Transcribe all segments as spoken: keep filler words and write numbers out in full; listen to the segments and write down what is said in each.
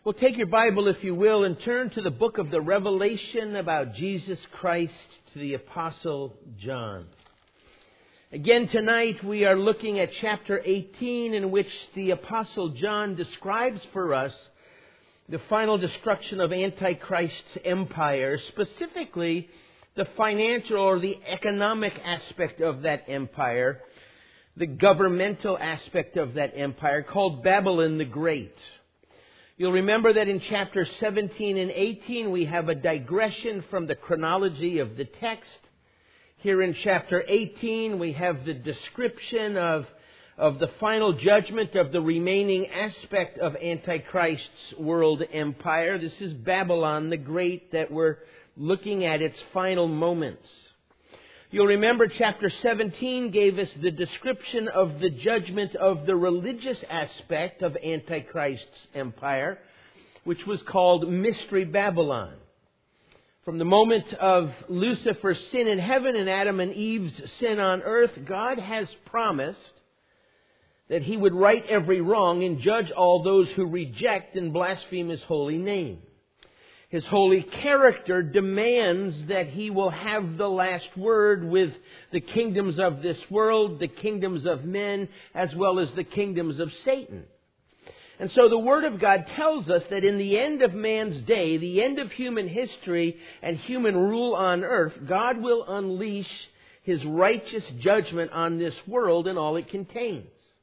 Well, take your Bible, if you will, and turn to the book of the Revelation about Jesus Christ to the Apostle John. Again, tonight we are looking at chapter eighteen, in which the Apostle John describes for us the final destruction of Antichrist's empire, specifically the financial or the economic aspect of that empire, the governmental aspect of that empire, called Babylon the Great. You'll remember that in chapter seventeen and eighteen we have a digression from the chronology of the text. Here in chapter eighteen we have the description of, of the final judgment of the remaining aspect of Antichrist's world empire. This is Babylon the Great that we're looking at its final moments. You'll remember chapter seventeen gave us the description of the judgment of the religious aspect of Antichrist's empire, which was called Mystery Babylon. From the moment of Lucifer's sin in heaven and Adam and Eve's sin on earth, God has promised that He would right every wrong and judge all those who reject and blaspheme His holy name. His holy character demands that He will have the last word with the kingdoms of this world, the kingdoms of men, as well as the kingdoms of Satan. And so the Word of God tells us that in the end of man's day, the end of human history and human rule on earth, God will unleash His righteous judgment on this world and all it contains.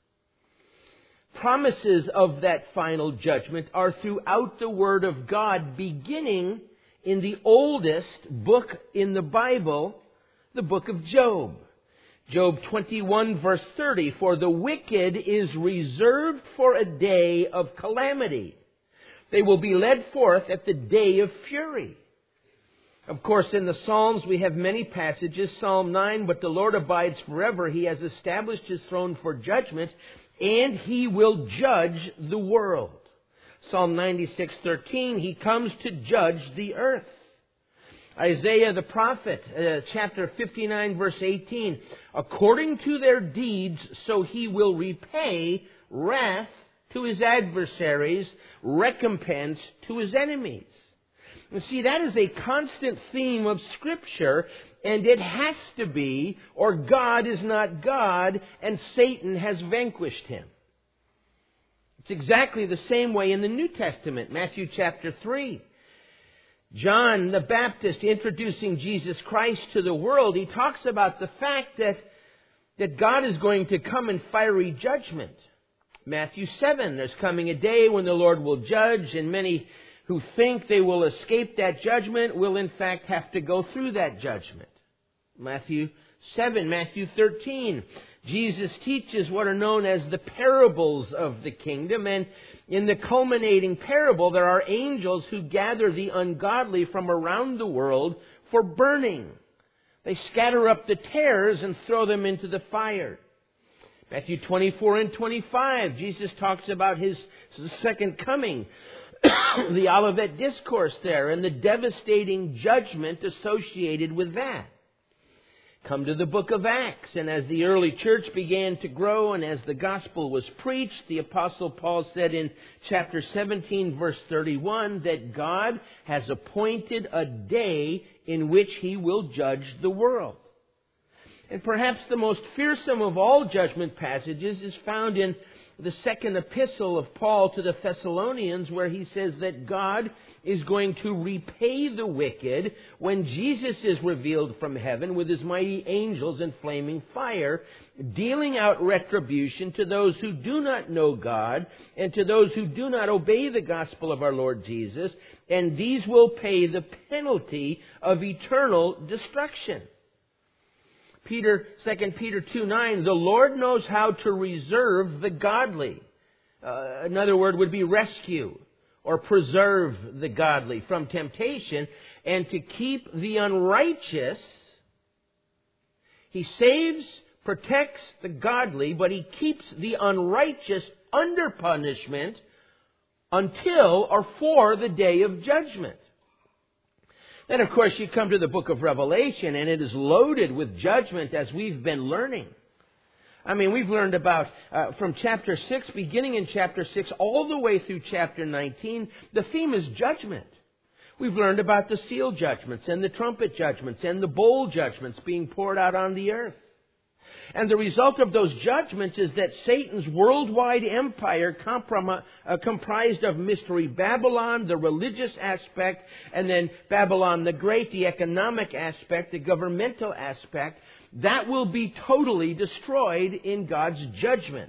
Promises of that final judgment are throughout the Word of God, beginning in the oldest book in the Bible, the book of Job. Job twenty-one verse thirty, "For the wicked is reserved for a day of calamity. They will be led forth at the day of fury." Of course, in the Psalms we have many passages. Psalm nine, "But the Lord abides forever. He has established His throne for judgment, and He will judge the world." Psalm ninety-six thirteen, "He comes to judge the earth." Isaiah the prophet, uh, chapter fifty-nine verse eighteen, "According to their deeds, so He will repay wrath to His adversaries, recompense to His enemies." You see, that is a constant theme of Scripture, and it has to be, or God is not God, and Satan has vanquished Him. It's exactly the same way in the New Testament, Matthew chapter three. John the Baptist, introducing Jesus Christ to the world, he talks about the fact that, that God is going to come in fiery judgment. Matthew seven, "There's coming a day when the Lord will judge, and many who think they will escape that judgment will in fact have to go through that judgment." Matthew seven, Matthew thirteen. Jesus teaches what are known as the parables of the kingdom. And in the culminating parable, there are angels who gather the ungodly from around the world for burning. They scatter up the tares and throw them into the fire. Matthew twenty-four and twenty-five, Jesus talks about His second coming. The Olivet Discourse there, and the devastating judgment associated with that. Come to the book of Acts, and as the early church began to grow and as the gospel was preached, the Apostle Paul said in chapter seventeen verse thirty-one that God has appointed a day in which He will judge the world. And perhaps the most fearsome of all judgment passages is found in the second epistle of Paul to the Thessalonians, where he says that God is going to repay the wicked when Jesus is revealed from heaven with His mighty angels in flaming fire, dealing out retribution to those who do not know God and to those who do not obey the gospel of our Lord Jesus, and these will pay the penalty of eternal destruction. Peter, Second Peter two nine, "The Lord knows how to reserve the godly." Uh, another word would be rescue or preserve the godly from temptation, and to keep the unrighteous. He saves, protects the godly, but He keeps the unrighteous under punishment until or for the day of judgment. Then, of course, you come to the book of Revelation, and it is loaded with judgment, as we've been learning. I mean, we've learned about, uh, from chapter six, beginning in chapter six, all the way through chapter nineteen, the theme is judgment. We've learned about the seal judgments and the trumpet judgments and the bowl judgments being poured out on the earth. And the result of those judgments is that Satan's worldwide empire comprom- uh, comprised of Mystery Babylon, the religious aspect, and then Babylon the Great, the economic aspect, the governmental aspect, that will be totally destroyed in God's judgment.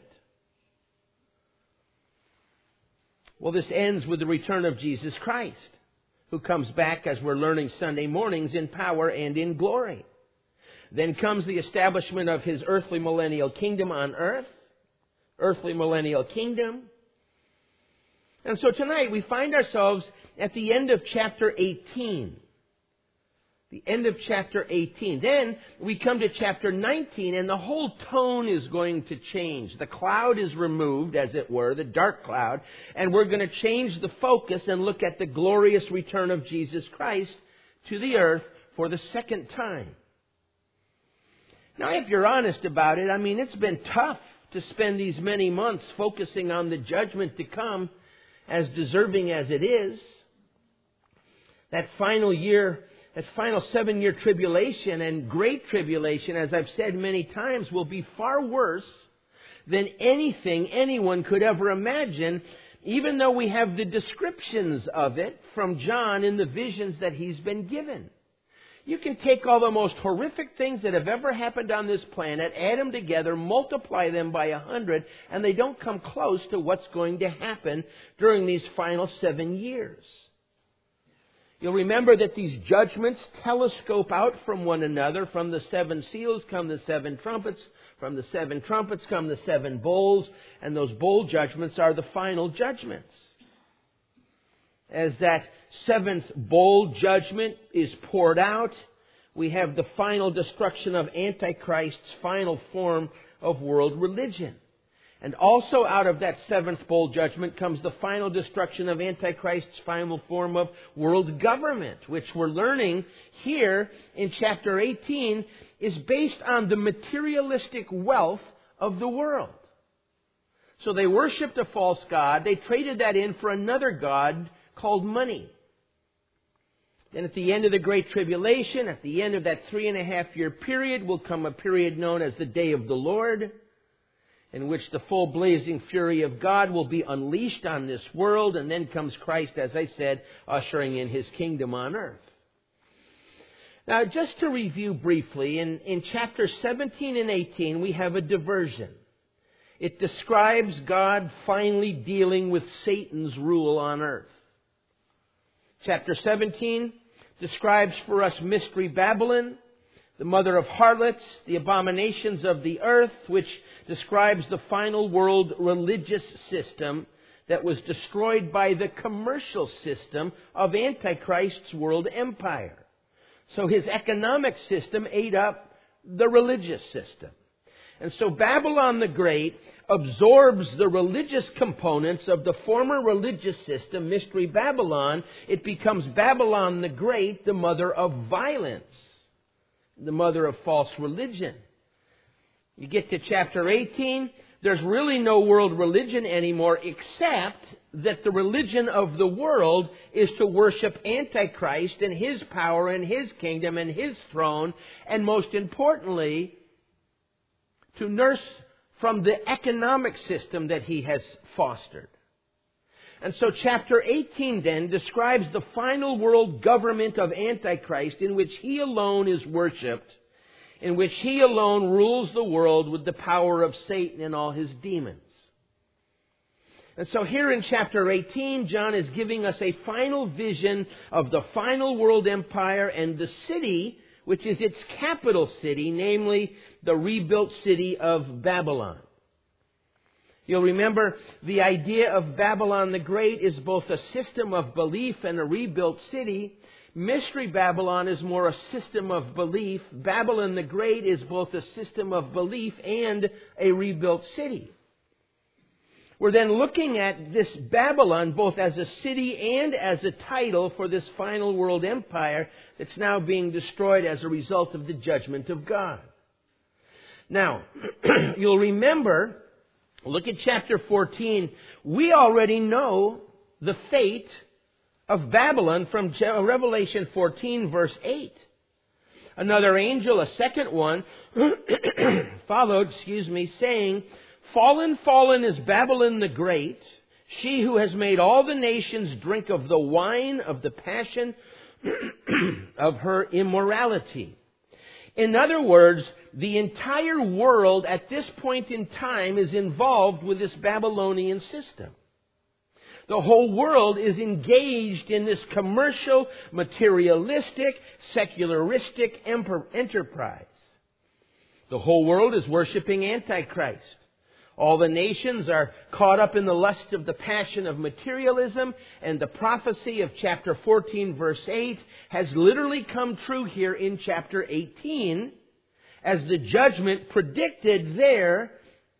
Well, this ends with the return of Jesus Christ, who comes back, as we're learning Sunday mornings, in power and in glory. Then comes the establishment of His earthly millennial kingdom on earth. Earthly millennial kingdom. And so tonight we find ourselves at the end of chapter eighteen. The end of chapter eighteen. Then we come to chapter nineteen, and the whole tone is going to change. The cloud is removed, as it were, the dark cloud, and we're going to change the focus and look at the glorious return of Jesus Christ to the earth for the second time. Now, if you're honest about it, I mean, it's been tough to spend these many months focusing on the judgment to come, as deserving as it is. That final year, that final seven-year tribulation and great tribulation, as I've said many times, will be far worse than anything anyone could ever imagine, even though we have the descriptions of it from John in the visions that he's been given. You can take all the most horrific things that have ever happened on this planet, add them together, multiply them by a hundred, and they don't come close to what's going to happen during these final seven years. You'll remember that these judgments telescope out from one another. From the seven seals come the seven trumpets. From the seven trumpets come the seven bowls. And those bowl judgments are the final judgments. As that seventh bowl judgment is poured out, we have the final destruction of Antichrist's final form of world religion. And also out of that seventh bowl judgment comes the final destruction of Antichrist's final form of world government, which we're learning here in chapter eighteen is based on the materialistic wealth of the world. So they worshipped a false god. They traded that in for another god called money. Then at the end of the Great Tribulation, at the end of that three and a half year period, will come a period known as the Day of the Lord, in which the full blazing fury of God will be unleashed on this world, and then comes Christ, as I said, ushering in His kingdom on earth. Now, just to review briefly, in, in chapters seventeen and eighteen, we have a diversion. It describes God finally dealing with Satan's rule on earth. Chapter seventeen describes for us Mystery Babylon, the mother of harlots, the abominations of the earth, which describes the final world religious system that was destroyed by the commercial system of Antichrist's world empire. So his economic system ate up the religious system. And so Babylon the Great absorbs the religious components of the former religious system, Mystery Babylon. It becomes Babylon the Great, the mother of violence, the mother of false religion. You get to chapter eighteen, there's really no world religion anymore, except that the religion of the world is to worship Antichrist and his power and his kingdom and his throne, and most importantly, to nurse from the economic system that he has fostered. And so chapter eighteen then describes the final world government of Antichrist, in which he alone is worshipped, in which he alone rules the world with the power of Satan and all his demons. And so here in chapter eighteen, John is giving us a final vision of the final world empire and the city, which is its capital city, namely the rebuilt city of Babylon. You'll remember the idea of Babylon the Great is both a system of belief and a rebuilt city. Mystery Babylon is more a system of belief. Babylon the Great is both a system of belief and a rebuilt city. We're then looking at this Babylon both as a city and as a title for this final world empire that's now being destroyed as a result of the judgment of God. Now, you'll remember, look at chapter fourteen. We already know the fate of Babylon from Revelation fourteen, verse eight. Another angel, a second one, followed, excuse me, saying, "Fallen, fallen is Babylon the Great, she who has made all the nations drink of the wine of the passion of her immorality." In other words, the entire world at this point in time is involved with this Babylonian system. The whole world is engaged in this commercial, materialistic, secularistic enterprise. The whole world is worshiping Antichrist. All the nations are caught up in the lust of the passion of materialism, and the prophecy of chapter fourteen, verse eight, has literally come true here in chapter eighteen, as the judgment predicted there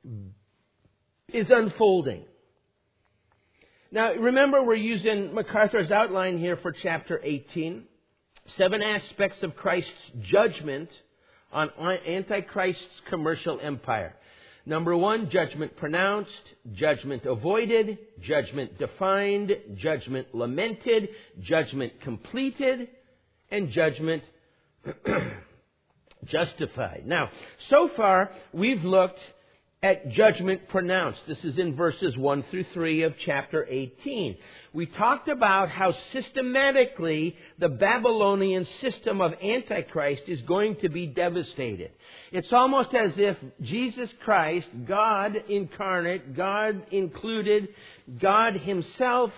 is unfolding. Now, remember, we're using MacArthur's outline here for chapter eighteen. Seven aspects of Christ's judgment on Antichrist's commercial empire. Number one, judgment pronounced, judgment avoided, judgment defined, judgment lamented, judgment completed, and judgment justified. Now, so far, we've looked at judgment pronounced. This is in verses one through three of chapter eighteen. We talked about how systematically the Babylonian system of Antichrist is going to be devastated. It's almost as if Jesus Christ, God incarnate, God included, God Himself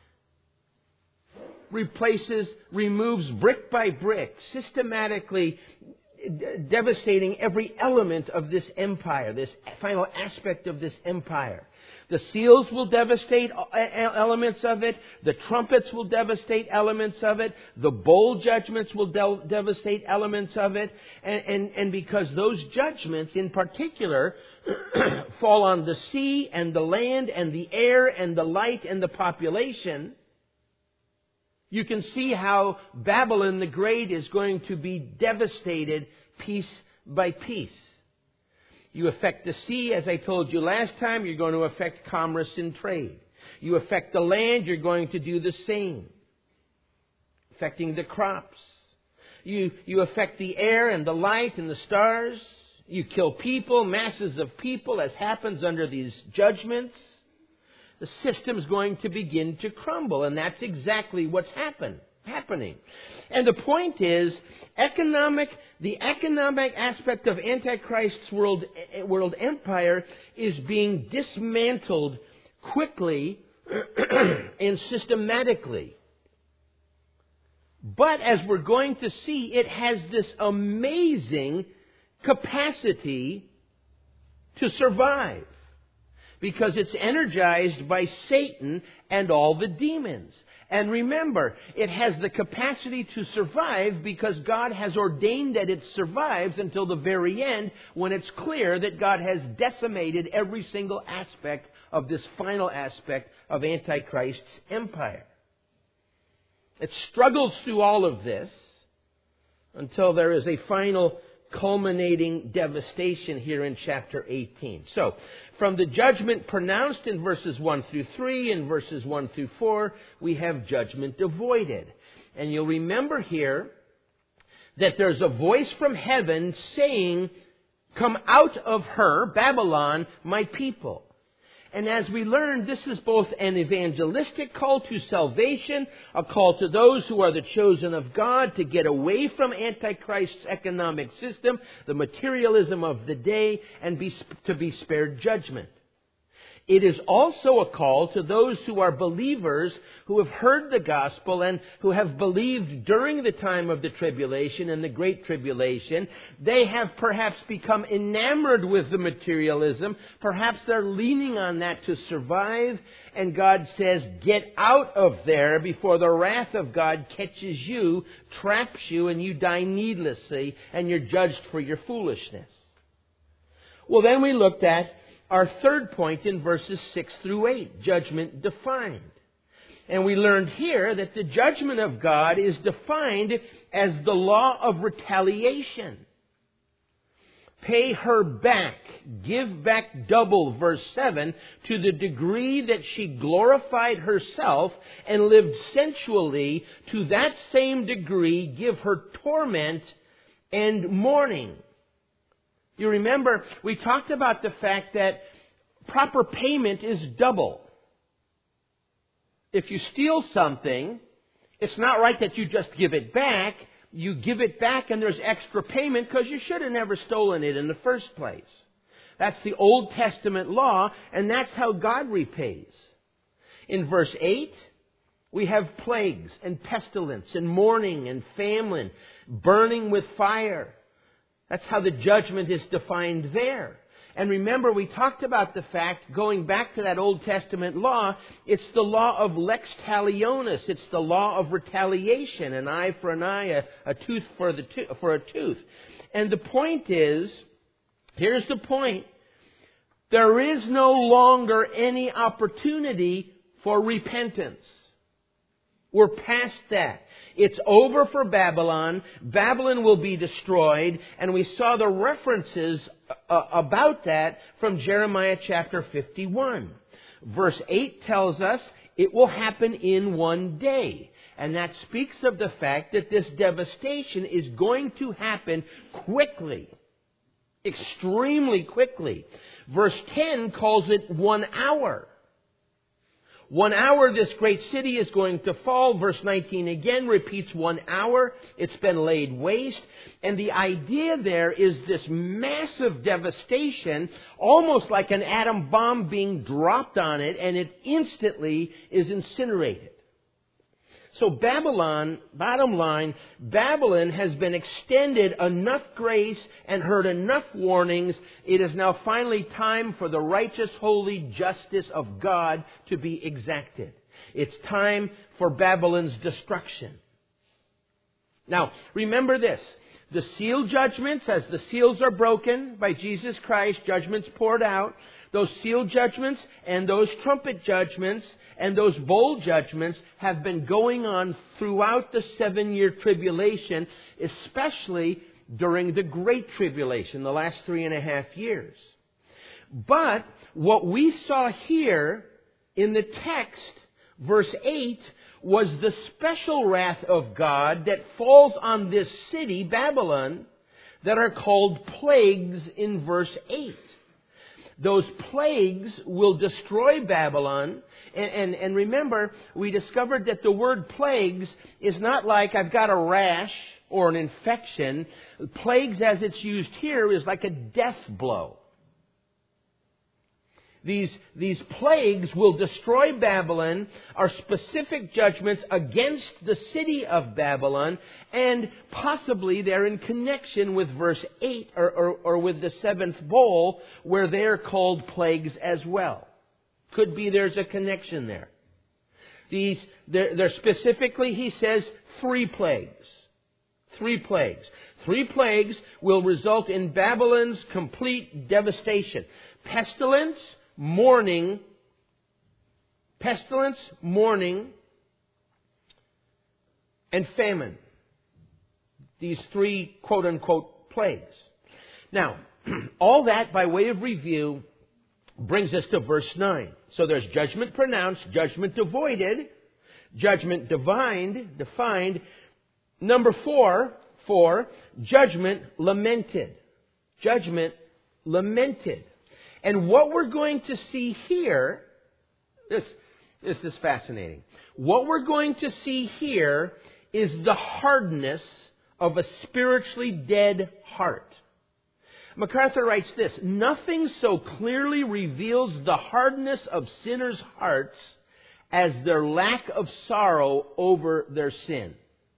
replaces, removes brick by brick, systematically devastating every element of this empire, this final aspect of this empire. The seals will devastate elements of it. The trumpets will devastate elements of it. The bowl judgments will de- devastate elements of it. And, and, and because those judgments in particular fall on the sea and the land and the air and the light and the population, you can see how Babylon the Great is going to be devastated piece by piece. You affect the sea, as I told you last time, you're going to affect commerce and trade. You affect the land, you're going to do the same. Affecting the crops. You, you affect the air and the light and the stars. You kill people, masses of people, as happens under these judgments. The system's going to begin to crumble, and that's exactly what's happened, happening. And the point is, economic, the economic aspect of Antichrist's world, world empire is being dismantled quickly and systematically. But as we're going to see, it has this amazing capacity to survive, because it's energized by Satan and all the demons. And remember, it has the capacity to survive because God has ordained that it survives until the very end, when it's clear that God has decimated every single aspect of this final aspect of Antichrist's empire. It struggles through all of this until there is a final culminating devastation here in chapter eighteen. So, from the judgment pronounced in verses one through three and verses one through four, we have judgment avoided. And you'll remember here that there's a voice from heaven saying, "Come out of her, Babylon, my people." And as we learned, this is both an evangelistic call to salvation, a call to those who are the chosen of God to get away from Antichrist's economic system, the materialism of the day, and be, to be spared judgment. It is also a call to those who are believers who have heard the gospel and who have believed during the time of the tribulation and the great tribulation. They have perhaps become enamored with the materialism. Perhaps they're leaning on that to survive. And God says, get out of there before the wrath of God catches you, traps you, and you die needlessly, and you're judged for your foolishness. Well, then we looked at our third point in verses six through eight, judgment defined. And we learned here that the judgment of God is defined as the law of retaliation. Pay her back, give back double, verse seven, to the degree that she glorified herself and lived sensually. To that same degree, give her torment and mourning. You remember, we talked about the fact that proper payment is double. If you steal something, it's not right that you just give it back. You give it back and there's extra payment because you should have never stolen it in the first place. That's the Old Testament law, and that's how God repays. In verse eight, we have plagues and pestilence and mourning and famine, burning with fire. That's how the judgment is defined there. And remember, we talked about the fact, going back to that Old Testament law, it's the law of lex talionis. It's the law of retaliation, an eye for an eye, a, a tooth for, the to- for a tooth. And the point is, here's the point, there is no longer any opportunity for repentance. We're past that. It's over for Babylon. Babylon will be destroyed. And we saw the references uh, about that from Jeremiah chapter fifty-one. Verse eight tells us it will happen in one day. And that speaks of the fact that this devastation is going to happen quickly. Extremely quickly. Verse ten calls it one hour. One hour this great city is going to fall. Verse nineteen again repeats one hour. It's been laid waste. And the idea there is this massive devastation, almost like an atom bomb being dropped on it, and it instantly is incinerated. So Babylon, bottom line, Babylon has been extended enough grace and heard enough warnings. It is now finally time for the righteous, holy justice of God to be exacted. It's time for Babylon's destruction. Now, remember this. The seal judgments, as the seals are broken by Jesus Christ, judgments poured out. Those seal judgments and those trumpet judgments and those bowl judgments have been going on throughout the seven-year tribulation, especially during the Great Tribulation, the last three and a half years. But what we saw here in the text, verse eight, was the special wrath of God that falls on this city, Babylon, that are called plagues in verse eight. Those plagues will destroy Babylon. And, and, and remember, we discovered that the word plagues is not like I've got a rash or an infection. Plagues, as it's used here, is like a death blow. These, these plagues will destroy Babylon, are specific judgments against the city of Babylon, and possibly they're in connection with verse eight or, or, or with the seventh bowl, where they're called plagues as well. Could be there's a connection there. These, they're, they're specifically, he says, three plagues. Three plagues. Three plagues will result in Babylon's complete devastation. Pestilence, mourning, pestilence, mourning, and famine. These three quote-unquote plagues. Now, all that by way of review brings us to verse nine. So there's judgment pronounced, judgment avoided, judgment divined, defined. Number four, four, judgment lamented. Judgment lamented. And what we're going to see here, this, this is fascinating. What we're going to see here is the hardness of a spiritually dead heart. MacArthur writes this: nothing so clearly reveals the hardness of sinners' hearts as their lack of sorrow over their sin.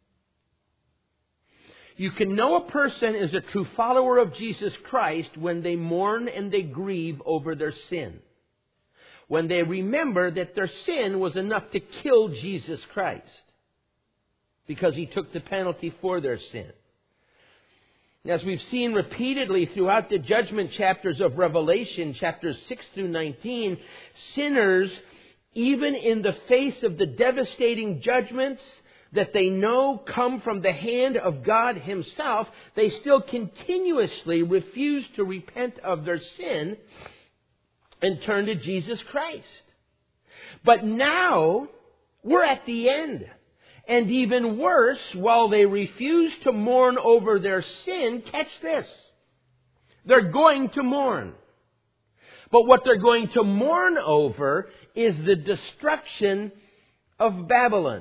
You can know a person is a true follower of Jesus Christ when they mourn and they grieve over their sin. When they remember that their sin was enough to kill Jesus Christ because He took the penalty for their sin. As we've seen repeatedly throughout the judgment chapters of Revelation, chapters six through nineteen, sinners, even in the face of the devastating judgments, that they know come from the hand of God Himself, they still continuously refuse to repent of their sin and turn to Jesus Christ. But now, we're at the end. And even worse, while they refuse to mourn over their sin, catch this, they're going to mourn. But what they're going to mourn over is the destruction of Babylon.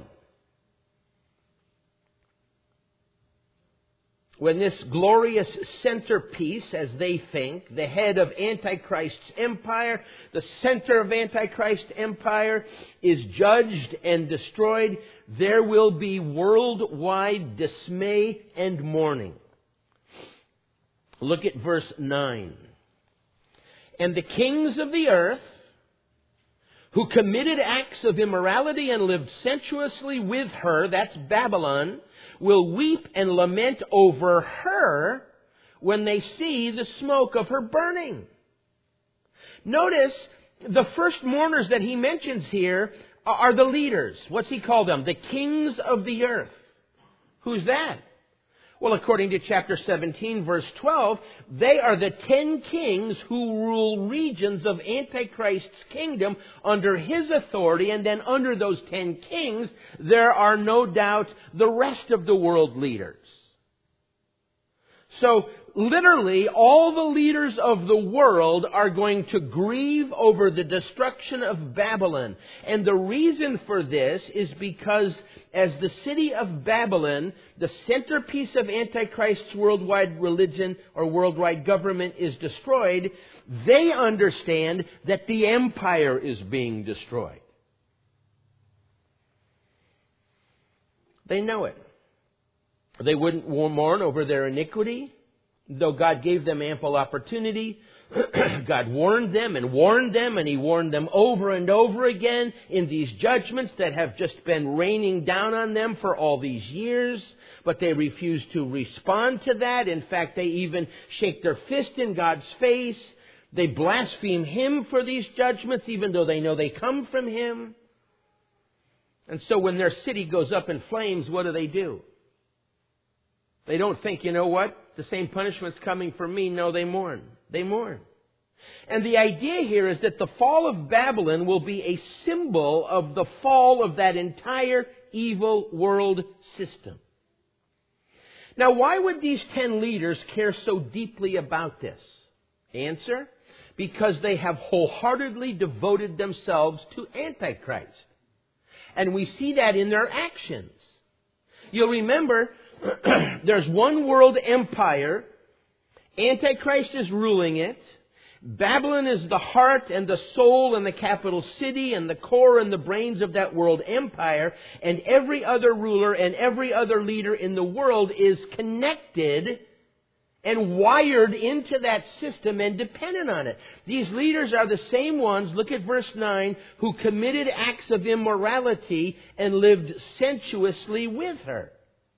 When this glorious centerpiece, as they think, the head of Antichrist's empire, the center of Antichrist's empire, is judged and destroyed, there will be worldwide dismay and mourning. Look at verse nine. And the kings of the earth, who committed acts of immorality and lived sensuously with her, that's Babylon, will weep and lament over her when they see the smoke of her burning. Notice the first mourners that he mentions here are the leaders. What's he call them? The kings of the earth. Who's that? Well, according to chapter seventeen, verse twelve, they are the ten kings who rule regions of Antichrist's kingdom under his authority, and then under those ten kings, there are no doubt the rest of the world leaders. So, literally, all the leaders of the world are going to grieve over the destruction of Babylon. And the reason for this is because as the city of Babylon, the centerpiece of Antichrist's worldwide religion or worldwide government, is destroyed, they understand that the empire is being destroyed. They know it. They wouldn't mourn over their iniquity, though God gave them ample opportunity. God warned them and warned them, and He warned them over and over again in these judgments that have just been raining down on them for all these years. But they refuse to respond to that. In fact, they even shake their fist in God's face. They blaspheme Him for these judgments, even though they know they come from Him. And so when their city goes up in flames, what do they do? They don't think, you know what, the same punishment's coming for me. No, they mourn. They mourn. And the idea here is that the fall of Babylon will be a symbol of the fall of that entire evil world system. Now, why would these ten leaders care so deeply about this? Answer: because they have wholeheartedly devoted themselves to Antichrist. And we see that in their actions. You'll remember, there's one world empire. Antichrist is ruling it. Babylon is the heart and the soul and the capital city and the core and the brains of that world empire. And every other ruler and every other leader in the world is connected and wired into that system and dependent on it. These leaders are the same ones, look at verse nine, who committed acts of immorality and lived sensuously with her.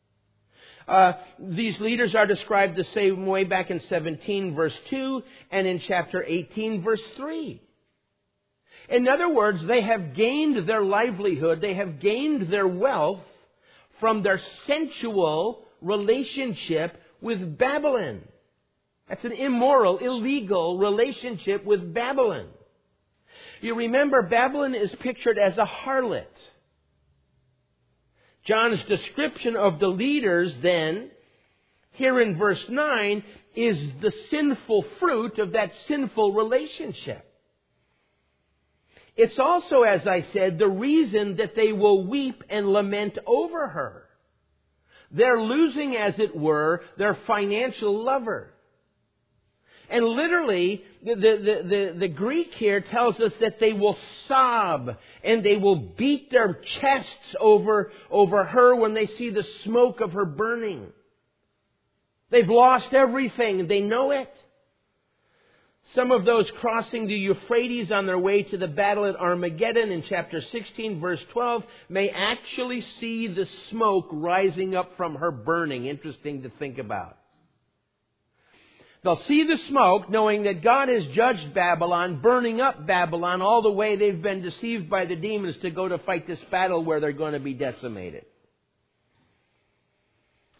Uh, these leaders are described the same way back in seventeen verse two and in chapter eighteen verse three. In other words, they have gained their livelihood, they have gained their wealth from their sensual relationship with Babylon. That's an immoral, illegal relationship with Babylon. You remember, Babylon is pictured as a harlot. John's description of the leaders then, here in verse nine, is the sinful fruit of that sinful relationship. It's also, as I said, the reason that they will weep and lament over her. They're losing, as it were, their financial lover. And literally, the, the, the, the Greek here tells us that they will sob and they will beat their chests over, over her when they see the smoke of her burning. They've lost everything. They know it. Some of those crossing the Euphrates on their way to the battle at Armageddon in chapter sixteen, verse twelve, may actually see the smoke rising up from her burning. Interesting to think about. They'll see the smoke, knowing that God has judged Babylon, burning up Babylon all the way they've been deceived by the demons to go to fight this battle where they're going to be decimated.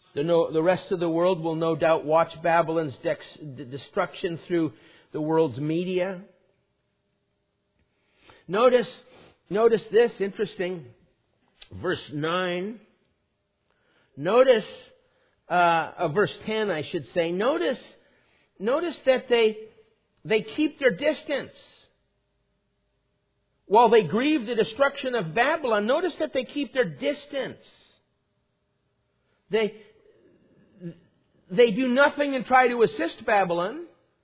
The, no, the rest of the world will no doubt watch Babylon's dex, d- destruction through the world's media. Notice, notice this, interesting, verse nine. Notice, uh, uh, verse ten, I should say. Notice, notice that they they keep their distance. While they grieve the destruction of Babylon, notice that they keep their distance. They they do nothing and try to assist Babylon.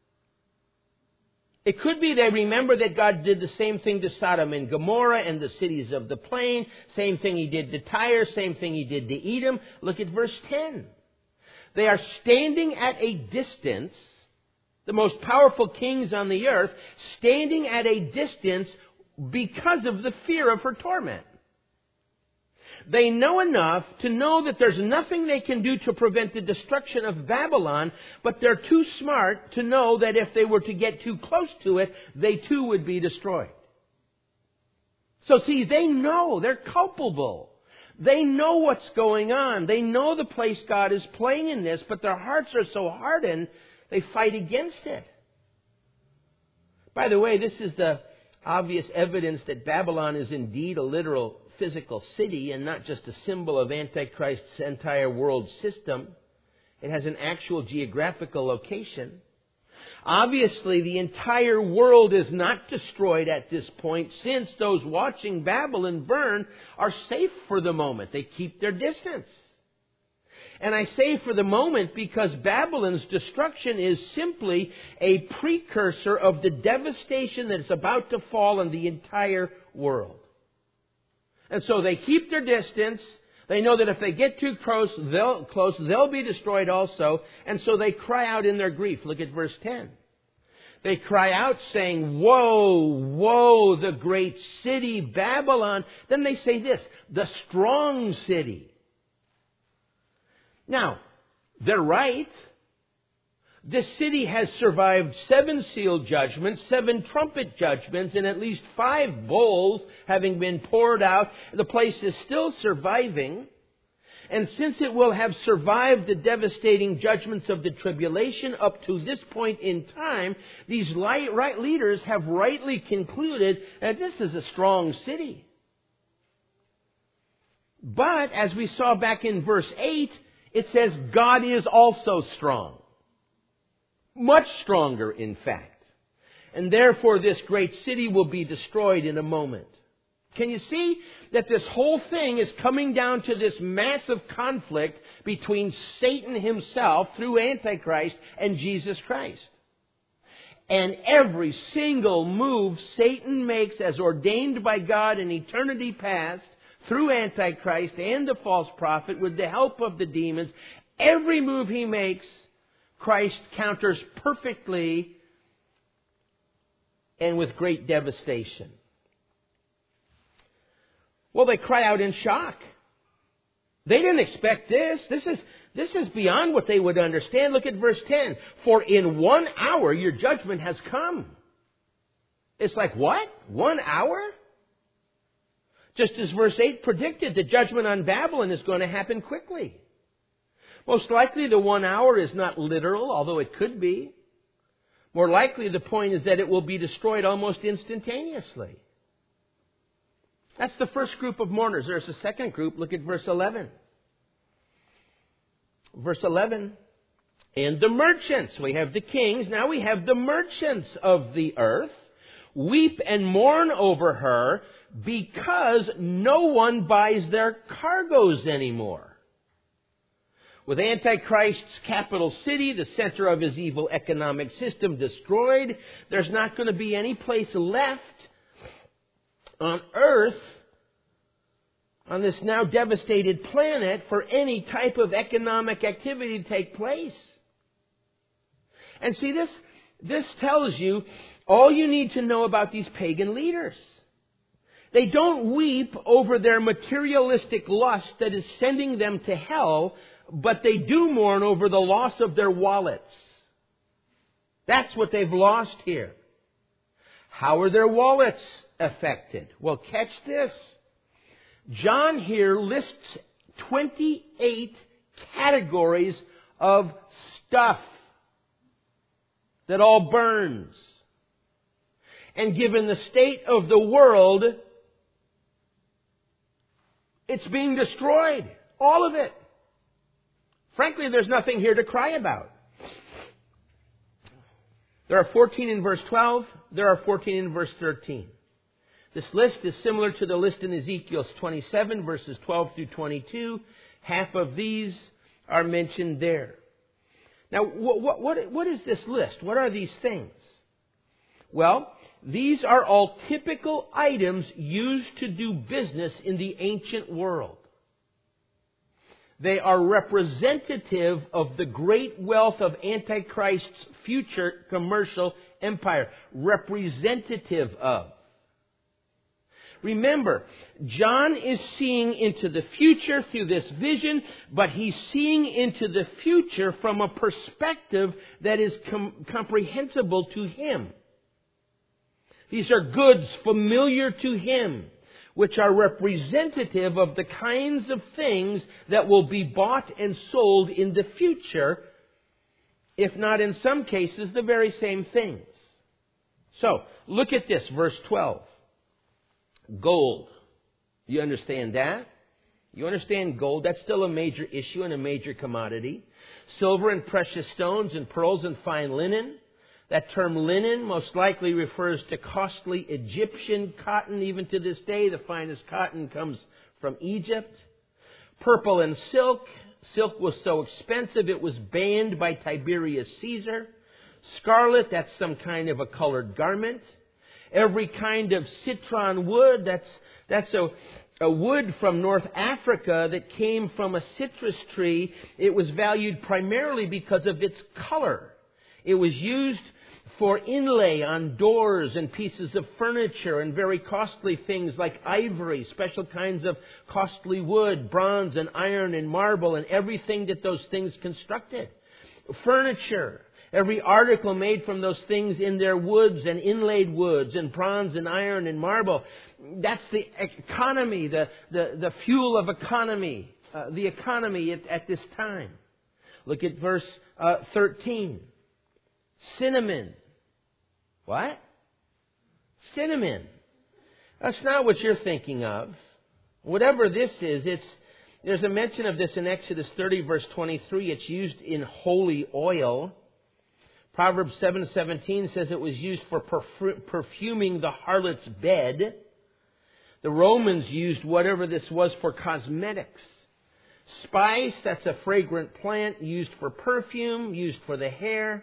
It could be they remember that God did the same thing to Sodom and Gomorrah and the cities of the plain. Same thing He did to Tyre. Same thing He did to Edom. Look at verse ten. They are standing at a distance, the most powerful kings on the earth, standing at a distance because of the fear of her torment. They know enough to know that there's nothing they can do to prevent the destruction of Babylon, but they're too smart to know that if they were to get too close to it, they too would be destroyed. So see, they know they're culpable. They know what's going on. They know the place God is playing in this, but their hearts are so hardened, they fight against it. By the way, this is the obvious evidence that Babylon is indeed a literal physical city and not just a symbol of Antichrist's entire world system. It has an actual geographical location. Obviously, the entire world is not destroyed at this point, since those watching Babylon burn are safe for the moment. They keep their distance. And I say for the moment because Babylon's destruction is simply a precursor of the devastation that is about to fall on the entire world. And so they keep their distance. They know that if they get too close, they'll, close, they'll be destroyed also. And so they cry out in their grief. Look at verse ten. They cry out saying, "Woe, woe, the great city Babylon." Then they say this, "the strong city." Now, they're right. This city has survived seven seal judgments, seven trumpet judgments, and at least five bowls having been poured out. The place is still surviving. And since it will have survived the devastating judgments of the tribulation up to this point in time, these light, right leaders have rightly concluded that this is a strong city. But, as we saw back in verse eight, it says God is also strong. Much stronger, in fact. And therefore this great city will be destroyed in a moment. Can you see that this whole thing is coming down to this massive conflict between Satan himself through Antichrist and Jesus Christ? And every single move Satan makes as ordained by God in eternity past through Antichrist and the false prophet with the help of the demons, every move he makes, Christ counters perfectly and with great devastation. Well, they cry out in shock. They didn't expect this. This is, this is beyond what they would understand. Look at verse ten. "For in one hour your judgment has come." It's like, what? One hour? Just as verse eight predicted, the judgment on Babylon is going to happen quickly. Most likely the one hour is not literal, although it could be. More likely the point is that it will be destroyed almost instantaneously. That's the first group of mourners. There's a second group. Look at verse eleven. Verse eleven. "And the merchants," we have the kings, now we have the merchants of the earth, "weep and mourn over her because no one buys their cargoes anymore." With Antichrist's capital city, the center of his evil economic system, destroyed, there's not going to be any place left on earth, on this now devastated planet, for any type of economic activity to take place. And see, this, this tells you all you need to know about these pagan leaders. They don't weep over their materialistic lust that is sending them to hell, but they do mourn over the loss of their wallets. That's what they've lost here. How are their wallets affected? Well, catch this. John here lists twenty-eight categories of stuff that all burns. And given the state of the world, it's being destroyed. All of it. Frankly, there's nothing here to cry about. There are fourteen in verse twelve. There are fourteen in verse thirteen. This list is similar to the list in Ezekiel twenty-seven, verses twelve through twenty-two. Half of these are mentioned there. Now, what, what, what is this list? What are these things? Well, these are all typical items used to do business in the ancient world. They are representative of the great wealth of Antichrist's future commercial empire. Representative of. Remember, John is seeing into the future through this vision, but he's seeing into the future from a perspective that is com- comprehensible to him. These are goods familiar to him, which are representative of the kinds of things that will be bought and sold in the future, if not in some cases the very same things. So, look at this, verse twelve. Gold. You understand that? You understand gold? That's still a major issue and a major commodity. Silver and precious stones and pearls and fine linen. That term linen most likely refers to costly Egyptian cotton. Even to this day, the finest cotton comes from Egypt. Purple and silk. Silk was so expensive it was banned by Tiberius Caesar. Scarlet, that's some kind of a colored garment. Every kind of citron wood, that's, that's a, a wood from North Africa that came from a citrus tree. It was valued primarily because of its color. It was used for inlay on doors and pieces of furniture and very costly things like ivory, special kinds of costly wood, bronze and iron and marble and everything that those things constructed. Furniture. Every article made from those things in their woods and inlaid woods and bronze and iron and marble. That's the economy, the, the, the fuel of economy, uh, the economy at, at this time. Look at verse uh, thirteen. Cinnamon. What? Cinnamon. That's not what you're thinking of. Whatever this is, it's there's a mention of this in Exodus thirty, verse twenty-three. It's used in holy oil. Proverbs seven seventeen says it was used for perfu- perfuming the harlot's bed. The Romans used whatever this was for cosmetics. Spice, that's a fragrant plant used for perfume, used for the hair.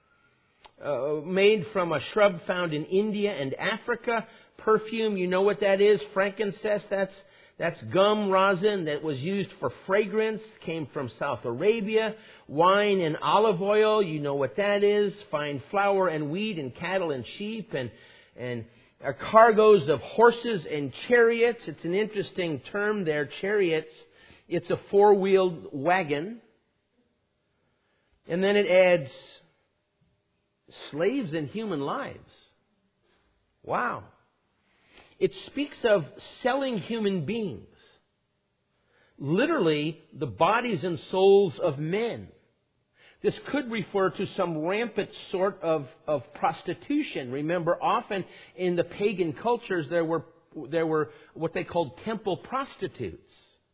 Uh, made from a shrub found in India and Africa. Perfume, you know what that is. Frankincense, that's That's gum rosin that was used for fragrance, came from South Arabia. Wine and olive oil, you know what that is. Fine flour and wheat and cattle and sheep and, and uh, cargoes of horses and chariots. It's an interesting term there, chariots. It's a four-wheeled wagon. And then it adds slaves and human lives. Wow. It speaks of selling human beings. Literally, the bodies and souls of men. This could refer to some rampant sort of, of prostitution. Remember, often in the pagan cultures, there were, there were what they called temple prostitutes.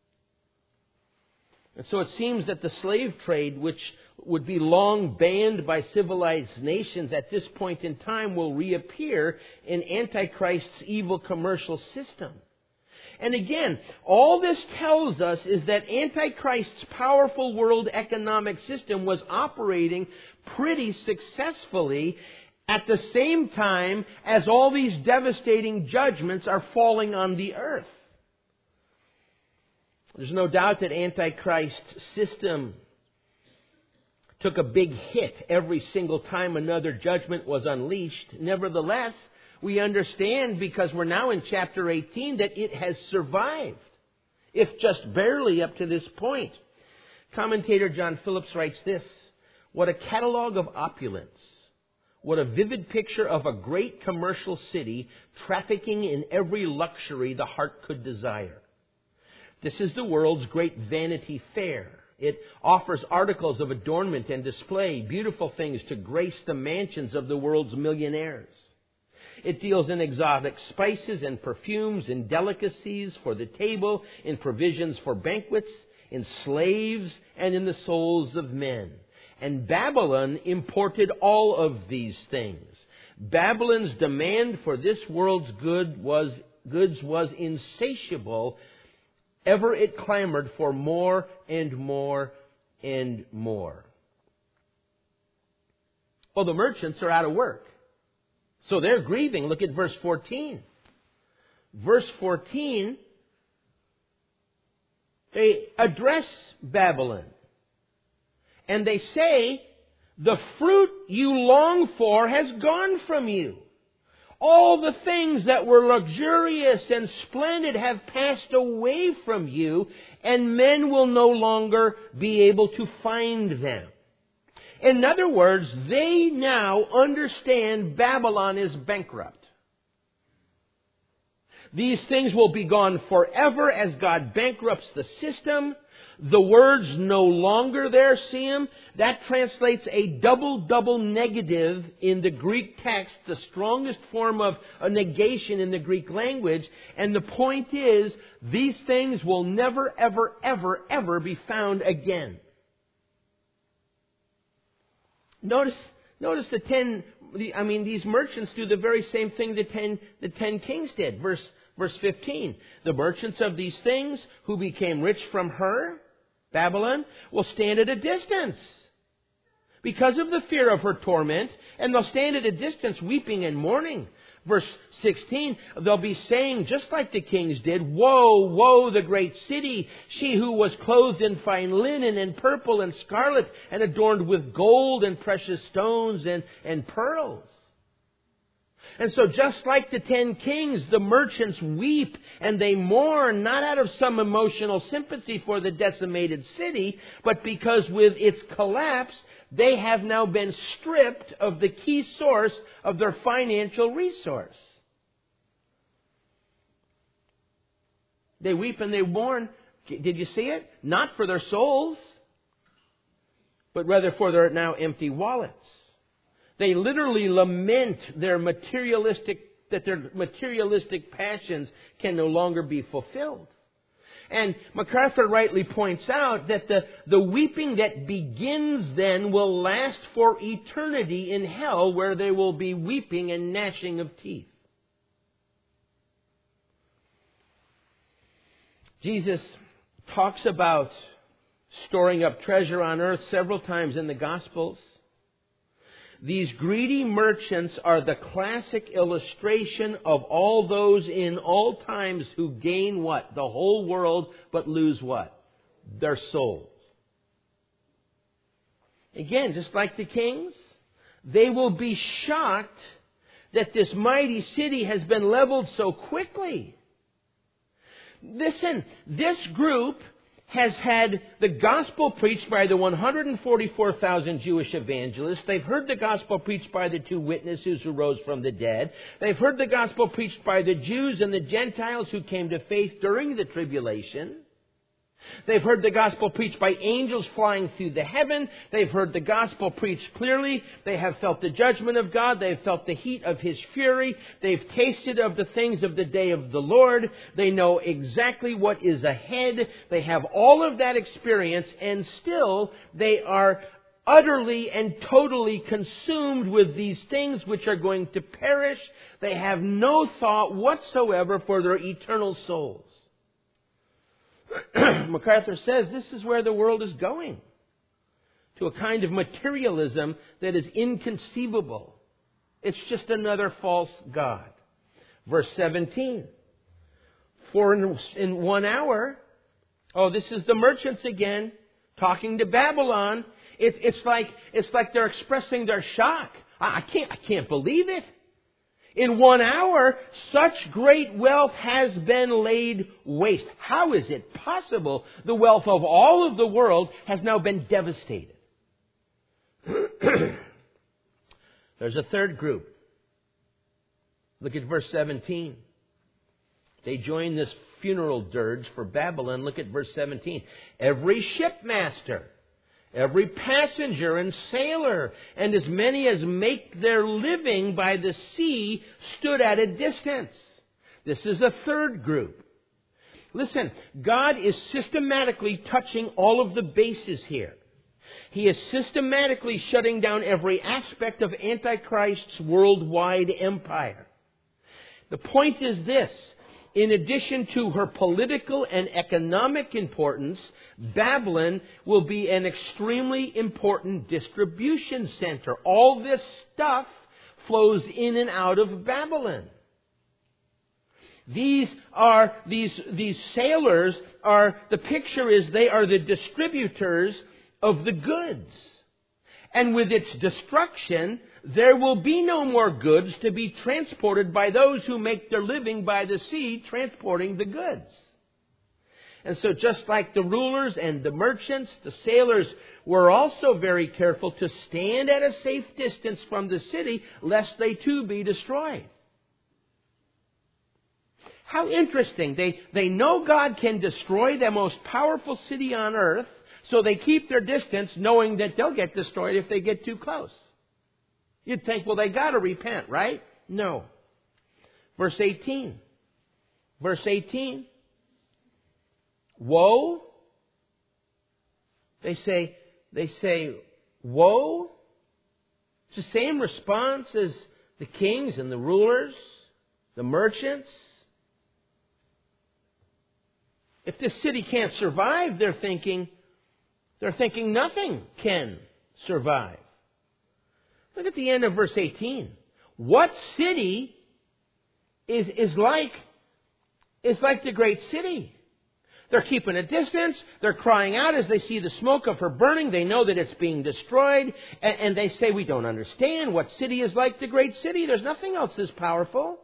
And so it seems that the slave trade, which would be long banned by civilized nations at this point in time, will reappear in Antichrist's evil commercial system. And again, all this tells us is that Antichrist's powerful world economic system was operating pretty successfully at the same time as all these devastating judgments are falling on the earth. There's no doubt that Antichrist's system took a big hit every single time another judgment was unleashed. Nevertheless, we understand, because we're now in chapter eighteen, that it has survived, if just barely up to this point. Commentator John Phillips writes this: "What a catalogue of opulence. What a vivid picture of a great commercial city trafficking in every luxury the heart could desire. This is the world's great Vanity Fair. It offers articles of adornment and display, beautiful things to grace the mansions of the world's millionaires. It deals in exotic spices and perfumes, in delicacies for the table, in provisions for banquets, in slaves, and in the souls of men. And Babylon imported all of these things. Babylon's demand for this world's good was, goods was insatiable. Ever it clamored for more and more and more. Well, the merchants are out of work. So they're grieving. Look at verse fourteen. Verse fourteen, they address Babylon. And they say, the fruit you long for has gone from you. All the things that were luxurious and splendid have passed away from you, and men will no longer be able to find them. In other words, they now understand Babylon is bankrupt. These things will be gone forever as God bankrupts the system. The words no longer there, see them? That translates a double-double negative in the Greek text, the strongest form of a negation in the Greek language. And the point is, these things will never, ever, ever, ever be found again. Notice, notice the ten, I mean, these merchants do the very same thing the ten, the ten kings did. Verse, verse fifteen. The merchants of these things who became rich from her, Babylon, will stand at a distance because of the fear of her torment, and they'll stand at a distance weeping and mourning. Verse sixteen, they'll be saying, just like the kings did, woe, woe, the great city, she who was clothed in fine linen and purple and scarlet and adorned with gold and precious stones and, and pearls. And so just like the ten kings, the merchants weep and they mourn, not out of some emotional sympathy for the decimated city, but because with its collapse, they have now been stripped of the key source of their financial resource. They weep and they mourn. Did you see it? Not for their souls, but rather for their now empty wallets. They literally lament their materialistic, that their materialistic passions can no longer be fulfilled. And MacArthur rightly points out that the, the weeping that begins then will last for eternity in hell, where there will be weeping and gnashing of teeth. Jesus talks about storing up treasure on earth several times in the Gospels. These greedy merchants are the classic illustration of all those in all times who gain what? The whole world, but lose what? Their souls. Again, just like the kings, they will be shocked that this mighty city has been leveled so quickly. Listen, this group has had the gospel preached by the one hundred forty-four thousand Jewish evangelists. They've heard the gospel preached by the two witnesses who rose from the dead. They've heard the gospel preached by the Jews and the Gentiles who came to faith during the tribulation. They've heard the gospel preached by angels flying through the heaven. They've heard the gospel preached clearly. They have felt the judgment of God. They've felt the heat of His fury. They've tasted of the things of the day of the Lord. They know exactly what is ahead. They have all of that experience, and still they are utterly and totally consumed with these things which are going to perish. They have no thought whatsoever for their eternal souls. MacArthur says this is where the world is going, to a kind of materialism that is inconceivable. It's just another false god. Verse seventeen. For in, in one hour, oh, this is the merchants again, talking to Babylon. It, it's like it's like they're expressing their shock. I, I can't I can't believe it. In one hour, such great wealth has been laid waste. How is it possible the wealth of all of the world has now been devastated? There's a third group. Look at verse seventeen. They join this funeral dirge for Babylon. Look at verse seventeen. Every shipmaster, every passenger and sailor, and as many as make their living by the sea stood at a distance. This is a third group. Listen, God is systematically touching all of the bases here. He is systematically shutting down every aspect of Antichrist's worldwide empire. The point is this. In addition to her political and economic importance, Babylon will be an extremely important distribution center. All this stuff flows in and out of Babylon. These are, these, these sailors are, the picture is they are the distributors of the goods. And with its destruction, there will be no more goods to be transported by those who make their living by the sea transporting the goods. And so just like the rulers and the merchants, the sailors were also very careful to stand at a safe distance from the city lest they too be destroyed. How interesting. They, they know God can destroy the most powerful city on earth, so they keep their distance knowing that they'll get destroyed if they get too close. You'd think, well, they got to repent, right? No. Verse eighteen. Verse eighteen. Woe. They say, they say, woe. It's the same response as the kings and the rulers, the merchants. If this city can't survive, they're thinking, they're thinking nothing can survive. Look at the end of verse eighteen. What city is, is like, is like the great city? They're keeping a distance. They're crying out as they see the smoke of her burning. They know that it's being destroyed. And, and they say, we don't understand. What city is like the great city? There's nothing else as powerful.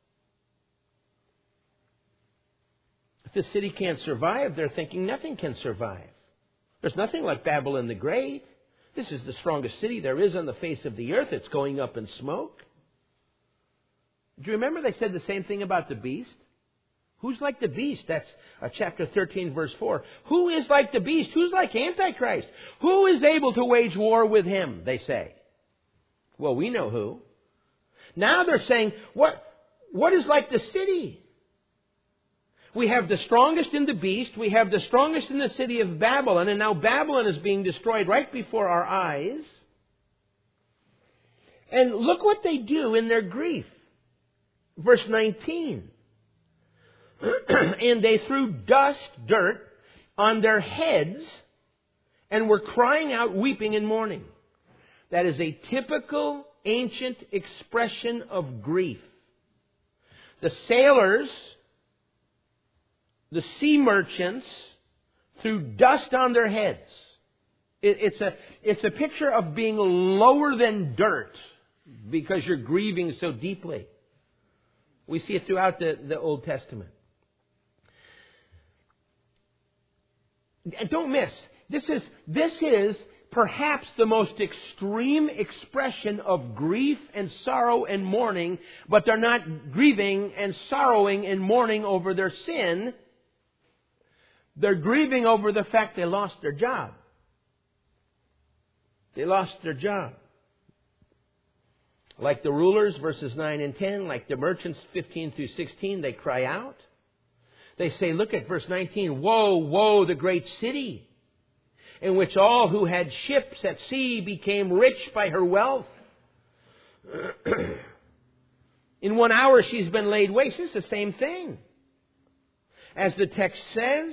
If the city can't survive, they're thinking nothing can survive. There's nothing like Babylon the Great. This is the strongest city there is on the face of the earth. It's going up in smoke. Do you remember they said the same thing about the beast? Who's like the beast? That's uh, chapter thirteen, verse four. Who is like the beast? Who's like Antichrist? Who is able to wage war with him, they say. Well, we know who. Now they're saying, what, what is like the city? We have the strongest in the beast. We have the strongest in the city of Babylon. And now Babylon is being destroyed right before our eyes. And look what they do in their grief. Verse nineteen. And they threw dust, dirt, on their heads and were crying out, weeping and mourning. That is a typical ancient expression of grief. The sailors, the sea merchants, threw dust on their heads. It, it's a, it's a picture of being lower than dirt because you're grieving so deeply. We see it throughout the, the Old Testament. And don't miss, this is, this is perhaps the most extreme expression of grief and sorrow and mourning, but they're not grieving and sorrowing and mourning over their sin. They're grieving over the fact they lost their job. They lost their job. Like the rulers, verses nine and ten, like the merchants, fifteen through sixteen, they cry out. They say, look at verse nineteen, woe, woe, the great city, in which all who had ships at sea became rich by her wealth. In one hour she's been laid waste. It's the same thing. As the text says,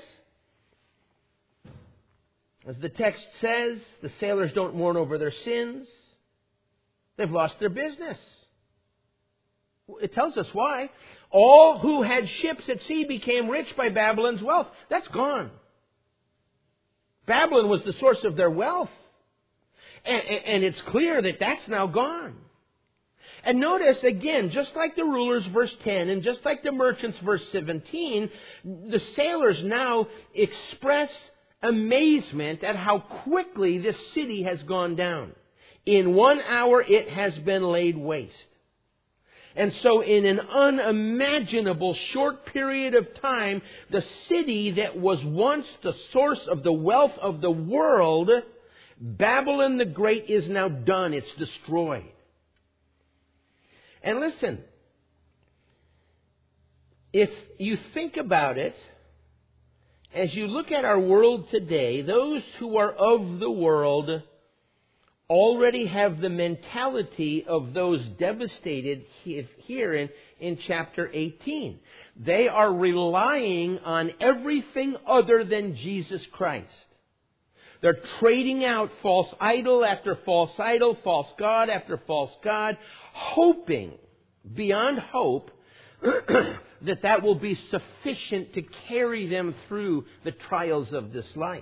as the text says, the sailors don't mourn over their sins. They've lost their business. It tells us why. All who had ships at sea became rich by Babylon's wealth. That's gone. Babylon was the source of their wealth. And, and it's clear that that's now gone. And notice, again, just like the rulers, verse ten, and just like the merchants, verse seventeen, the sailors now express amazement at how quickly this city has gone down. In one hour, it has been laid waste. And so in an unimaginable short period of time, the city that was once the source of the wealth of the world, Babylon the Great, is now done. It's destroyed. And listen, if you think about it, as you look at our world today, those who are of the world already have the mentality of those devastated here in, in chapter eighteen. They are relying on everything other than Jesus Christ. They're trading out false idol after false idol, false god after false god, hoping, beyond hope, that that will be sufficient to carry them through the trials of this life.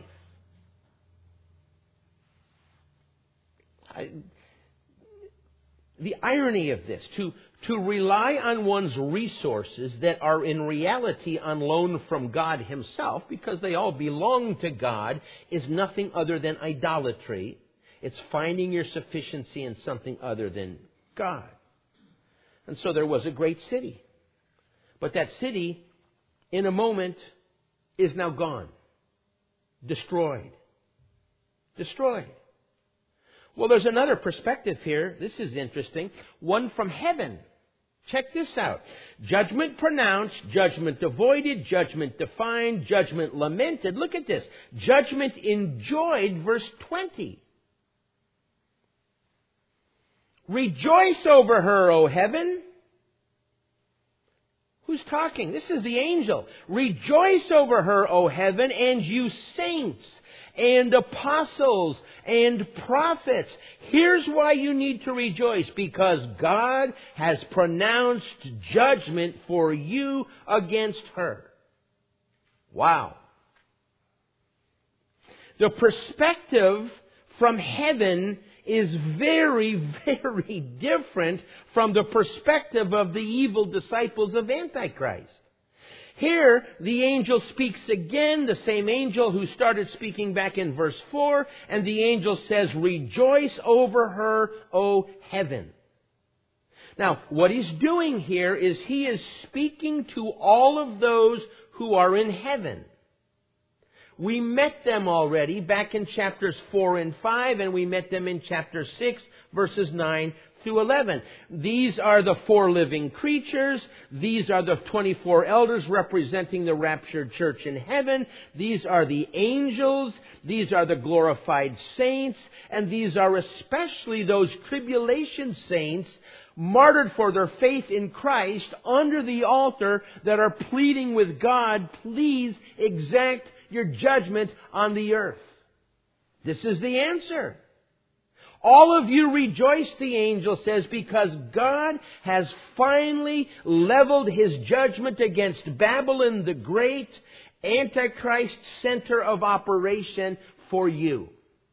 I, the irony of this, to, to rely on one's resources that are in reality on loan from God Himself, because they all belong to God, is nothing other than idolatry. It's finding your sufficiency in something other than God. And so there was a great city. But that city, in a moment, is now gone. Destroyed. Destroyed. Well, there's another perspective here. This is interesting. One from heaven. Check this out. Judgment pronounced, judgment avoided, judgment defined, judgment lamented. Look at this. Judgment enjoyed, verse twenty. Rejoice over her, O heaven. Who's talking? This is the angel. Rejoice over her, O heaven, and you saints and apostles and prophets. Here's why you need to rejoice. Because God has pronounced judgment for you against her. Wow. The perspective from heaven is very, very different from the perspective of the evil disciples of Antichrist. Here, the angel speaks again, the same angel who started speaking back in verse four, and the angel says, rejoice over her, O heaven. Now, what he's doing here is he is speaking to all of those who are in heaven. We met them already back in chapters four and five, and we met them in chapter six, verses nine through eleven. These are the four living creatures. These are the twenty-four elders representing the raptured church in heaven. These are the angels. These are the glorified saints. And these are especially those tribulation saints martyred for their faith in Christ under the altar that are pleading with God, please exact your judgment on the earth. This is the answer. All of you rejoice, the angel says, because God has finally leveled His judgment against Babylon the Great, Antichrist center of operation for you.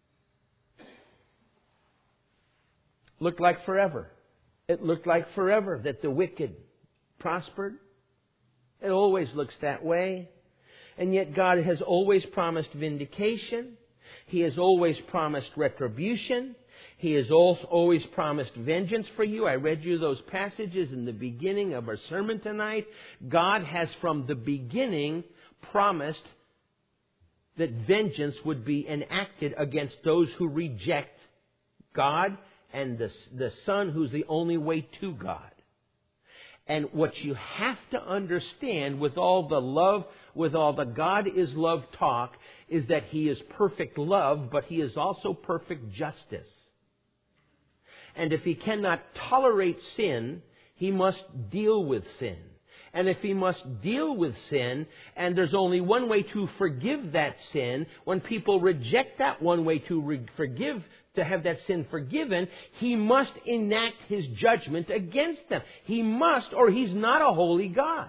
Looked like forever. It looked like forever that the wicked prospered. It always looks that way. And yet God has always promised vindication. He has always promised retribution. He has also always promised vengeance for you. I read you those passages in the beginning of our sermon tonight. God has from the beginning promised that vengeance would be enacted against those who reject God and the, the Son, who's the only way to God. And what you have to understand with all the love, with all the God is love talk, is that He is perfect love, but He is also perfect justice. And if He cannot tolerate sin, He must deal with sin. And if He must deal with sin, and there's only one way to forgive that sin, when people reject that one way to re- forgive, to have that sin forgiven, He must enact His judgment against them. He must, or He's not a holy God.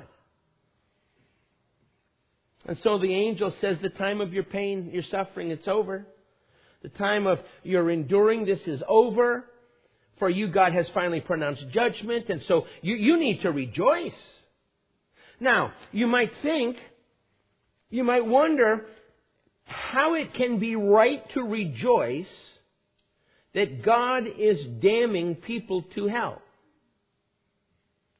And so the angel says, the time of your pain, your suffering, it's over. The time of your enduring this is over. For you, God has finally pronounced judgment, and so you, you need to rejoice. Now, you might think, you might wonder how it can be right to rejoice that God is damning people to hell.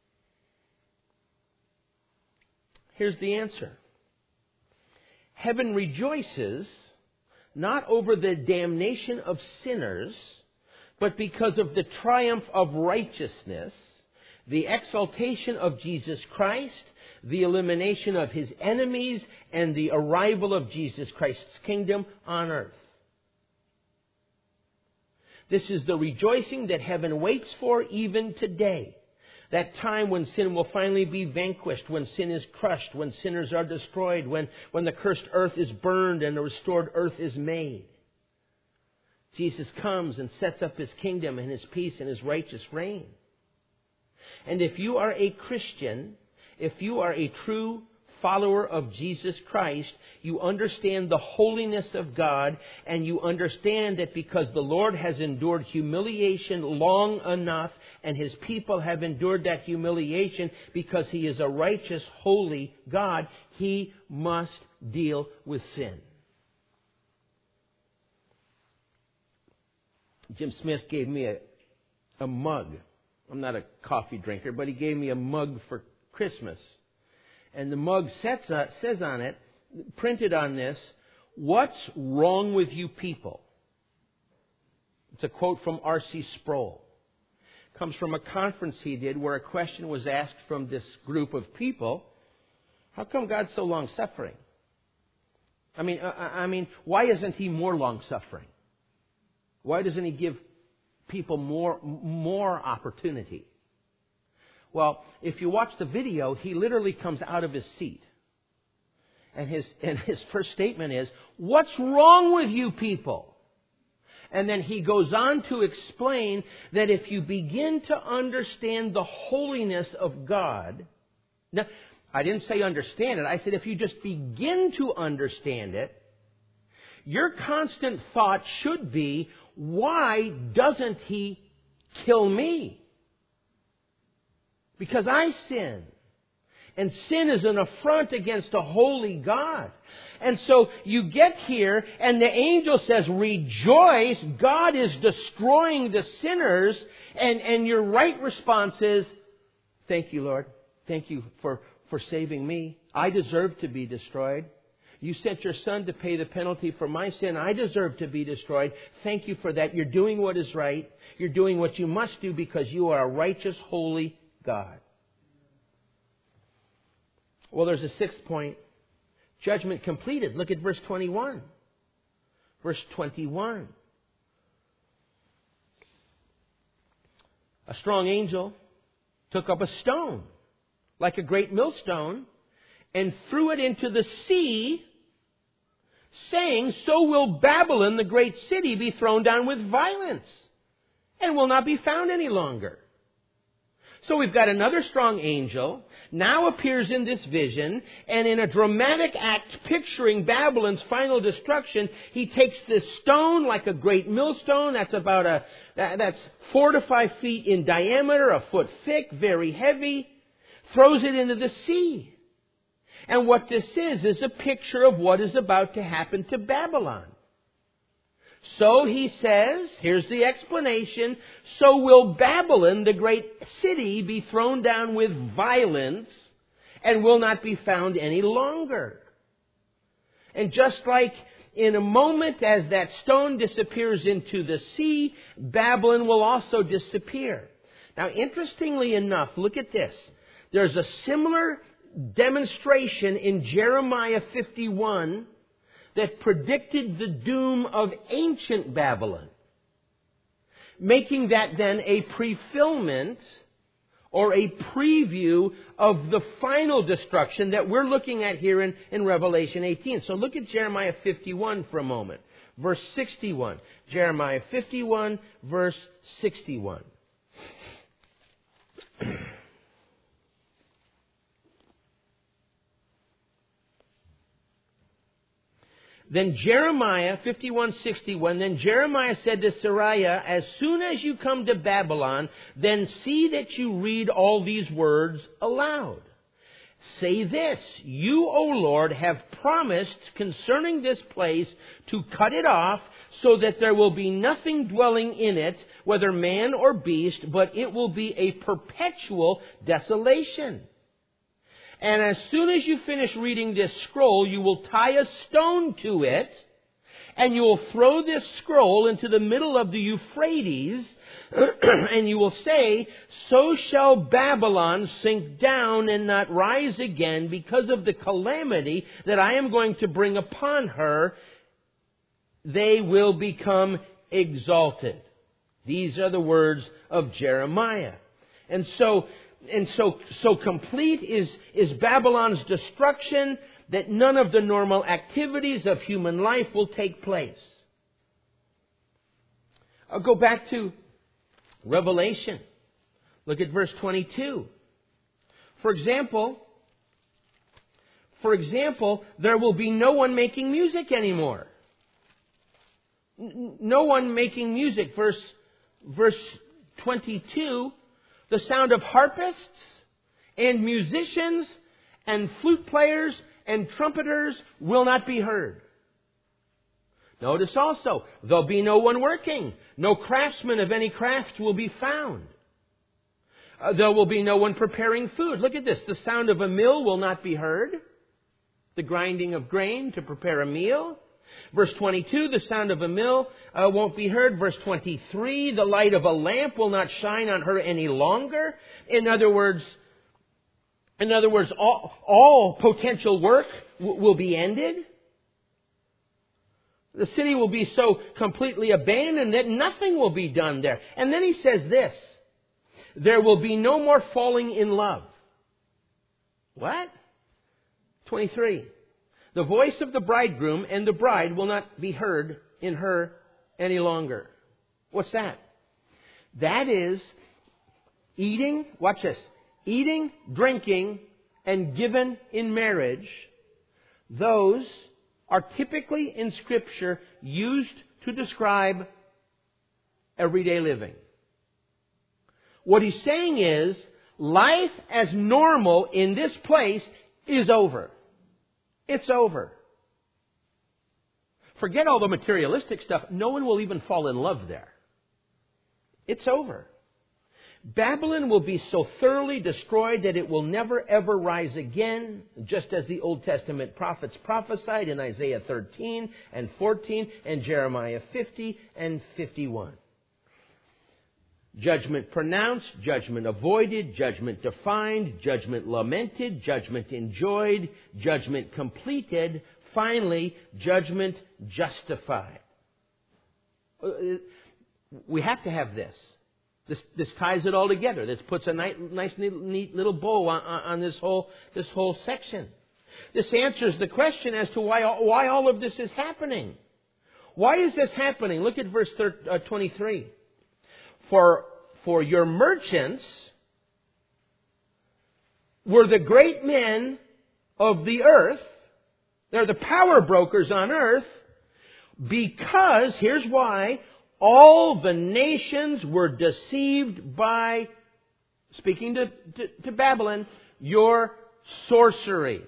Here's the answer. Heaven rejoices not over the damnation of sinners, but because of the triumph of righteousness, the exaltation of Jesus Christ, the elimination of His enemies, and the arrival of Jesus Christ's kingdom on earth. This is the rejoicing that heaven waits for even today. That time when sin will finally be vanquished, when sin is crushed, when sinners are destroyed, when, when the cursed earth is burned and the restored earth is made. Jesus comes and sets up His kingdom and His peace and His righteous reign. And if you are a Christian, if you are a true follower of Jesus Christ, you understand the holiness of God, and you understand that because the Lord has endured humiliation long enough, and His people have endured that humiliation because He is a righteous, holy God, He must deal with sin. Jim Smith gave me a, a mug. I'm not a coffee drinker, but he gave me a mug for Christmas. And the mug sets, uh, says on it, printed on this, "What's wrong with you people?" It's a quote from R C Sproul. It comes from a conference he did where a question was asked from this group of people. How come God's so long-suffering? I mean, I, I mean, why isn't He more long-suffering? Why doesn't He give people more, more opportunity? Well, if you watch the video, he literally comes out of his seat. And his, and his first statement is, "What's wrong with you people?" And then he goes on to explain that if you begin to understand the holiness of God... Now, I didn't say understand it. I said if you just begin to understand it, your constant thought should be, why doesn't He kill me? Because I sin. And sin is an affront against a holy God. And so you get here and the angel says, rejoice, God is destroying the sinners. And, and your right response is, thank you, Lord. Thank you for, for saving me. I deserve to be destroyed. You sent your Son to pay the penalty for my sin. I deserve to be destroyed. Thank you for that. You're doing what is right. You're doing what you must do because you are a righteous, holy God. Well, there's a sixth point. Judgment completed. Look at verse twenty-one. Verse twenty-one. A strong angel took up a stone, like a great millstone, and threw it into the sea, saying, "So will Babylon, the great city, be thrown down with violence, and will not be found any longer." So we've got another strong angel, now appears in this vision, and in a dramatic act picturing Babylon's final destruction, he takes this stone like a great millstone, that's about a, that's four to five feet in diameter, a foot thick, very heavy, throws it into the sea. And what this is, is a picture of what is about to happen to Babylon. So he says, here's the explanation, so will Babylon, the great city, be thrown down with violence and will not be found any longer. And just like in a moment as that stone disappears into the sea, Babylon will also disappear. Now, interestingly enough, look at this. There's a similar demonstration in Jeremiah fifty-one that predicted the doom of ancient Babylon, making that then a fulfillment or a preview of the final destruction that we're looking at here in, in Revelation eighteen. So look at Jeremiah fifty-one for a moment. Verse sixty-one. Jeremiah fifty-one, verse sixty-one. Then Jeremiah, fifty-one sixty-one, then Jeremiah said to Seraiah, "As soon as you come to Babylon, then see that you read all these words aloud. Say this, you, O Lord, have promised concerning this place to cut it off so that there will be nothing dwelling in it, whether man or beast, but it will be a perpetual desolation. And as soon as you finish reading this scroll, you will tie a stone to it, and you will throw this scroll into the middle of the Euphrates, and you will say, so shall Babylon sink down and not rise again because of the calamity that I am going to bring upon her. They will become exalted. These are the words of Jeremiah. And so, and so, so complete is, is Babylon's destruction that none of the normal activities of human life will take place. I'll go back to Revelation. Look at verse twenty-two. For example, for example, there will be no one making music anymore. No one making music. Verse, verse twenty-two, the sound of harpists and musicians and flute players and trumpeters will not be heard. Notice also, there'll be no one working. No craftsman of any craft will be found. Uh, there will be no one preparing food. Look at this. The sound of a mill will not be heard. The grinding of grain to prepare a meal. Verse twenty-two, the sound of a mill uh, won't be heard. Verse twenty-three, the light of a lamp will not shine on her any longer. In other words, in other words, all, all potential work w- will be ended. The city will be so completely abandoned that nothing will be done there. And then he says this, there will be no more falling in love. What? twenty-three. The voice of the bridegroom and the bride will not be heard in her any longer. What's that? That is eating, watch this, eating, drinking, and given in marriage. Those are typically in Scripture used to describe everyday living. What he's saying is, life as normal in this place is over. It's over. Forget all the materialistic stuff. No one will even fall in love there. It's over. Babylon will be so thoroughly destroyed that it will never ever rise again, just as the Old Testament prophets prophesied in Isaiah thirteen and fourteen and Jeremiah fifty and fifty-one. Judgment pronounced, judgment avoided, judgment defined, judgment lamented, judgment enjoyed, judgment completed, finally, judgment justified. We have to have this. This, this ties it all together. This puts a nice, nice neat little bow on, on this whole, this whole section. This answers the question as to why, why all of this is happening. Why is this happening? Look at verse twenty-three. For, for your merchants were the great men of the earth. They're the power brokers on earth. Because, here's why, all the nations were deceived by, speaking to, to, to Babylon, your sorcery.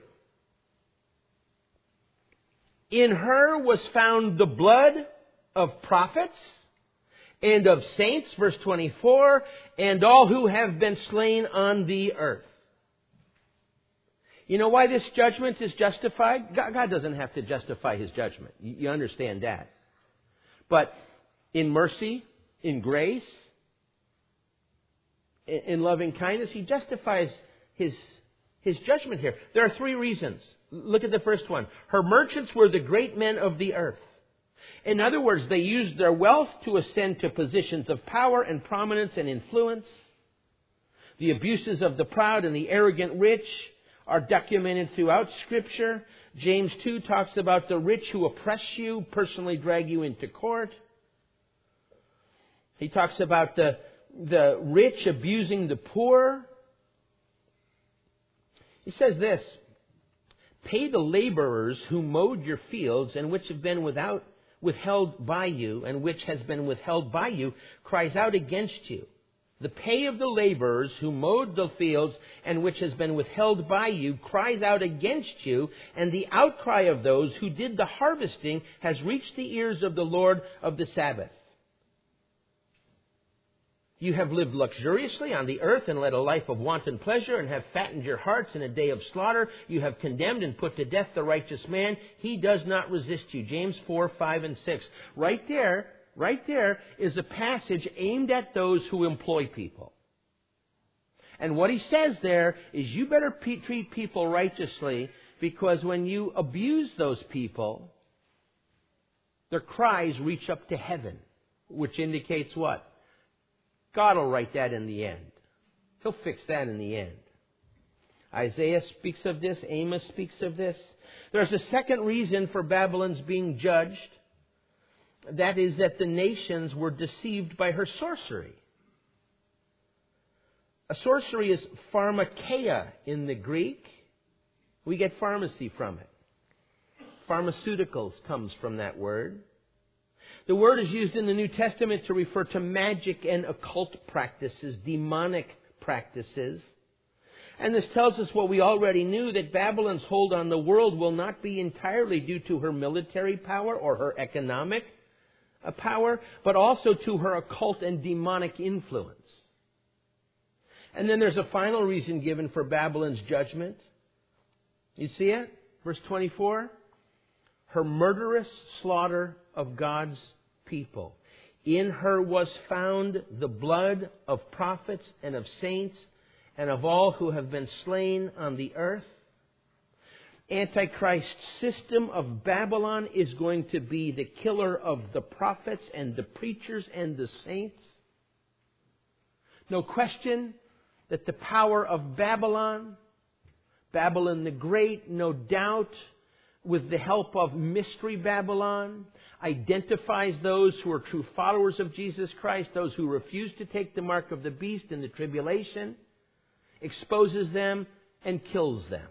In her was found the blood of prophets and of saints, verse twenty-four, and all who have been slain on the earth. You know why this judgment is justified? God doesn't have to justify His judgment. You understand that. But in mercy, in grace, in loving kindness, He justifies His, His judgment here. There are three reasons. Look at the first one. Her merchants were the great men of the earth. In other words, they used their wealth to ascend to positions of power and prominence and influence. The abuses of the proud and the arrogant rich are documented throughout Scripture. James two talks about the rich who oppress you, personally drag you into court. He talks about the, the rich abusing the poor. He says this, pay the laborers who mowed your fields and which have been without withheld by you, and which has been withheld by you, cries out against you. The pay of the laborers who mowed the fields and which has been withheld by you cries out against you, and the outcry of those who did the harvesting has reached the ears of the Lord of the Sabbath. You have lived luxuriously on the earth and led a life of wanton pleasure and have fattened your hearts in a day of slaughter. You have condemned and put to death the righteous man. He does not resist you. James four, five, and six. Right there, right there is a passage aimed at those who employ people. And what he says there is you better pe- treat people righteously, because when you abuse those people, their cries reach up to heaven, which indicates what? God will write that in the end. He'll fix that in the end. Isaiah speaks of this. Amos speaks of this. There's a second reason for Babylon's being judged. That is that the nations were deceived by her sorcery. A sorcery is pharmakeia in the Greek. We get pharmacy from it. Pharmaceuticals comes from that word. The word is used in the New Testament to refer to magic and occult practices, demonic practices. And this tells us what we already knew, that Babylon's hold on the world will not be entirely due to her military power or her economic power, but also to her occult and demonic influence. And then there's a final reason given for Babylon's judgment. You see it? Verse twenty-four. Her murderous slaughter of God's people. In her was found the blood of prophets and of saints and of all who have been slain on the earth. Antichrist's system of Babylon is going to be the killer of the prophets and the preachers and the saints. No question that the power of Babylon, Babylon the Great, no doubt, with the help of Mystery Babylon, identifies those who are true followers of Jesus Christ, those who refuse to take the mark of the beast in the tribulation, exposes them and kills them.